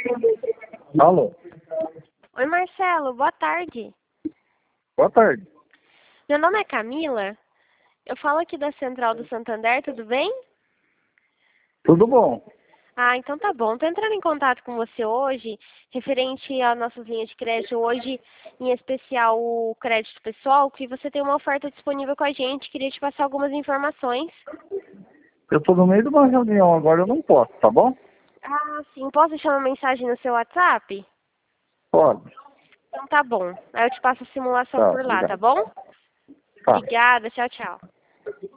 Alô? Oi, Marcelo, boa tarde. Boa tarde. Meu nome é Camila. Eu falo aqui da Central do Santander, tudo bem? Tudo bom? Ah, então tá bom. Tô entrando em contato com você hoje, referente às nossas linhas de crédito hoje, em especial o crédito pessoal, que você tem uma oferta disponível com a gente. Queria te passar algumas informações. Eu tô no meio de uma reunião agora, eu não posso, tá bom? Ah, sim. Posso deixar uma mensagem no seu WhatsApp? Pode. Então tá bom. Aí eu te passo a simulação Tá, por lá, tá obrigado. bom? Tá. Obrigada, tchau, tchau.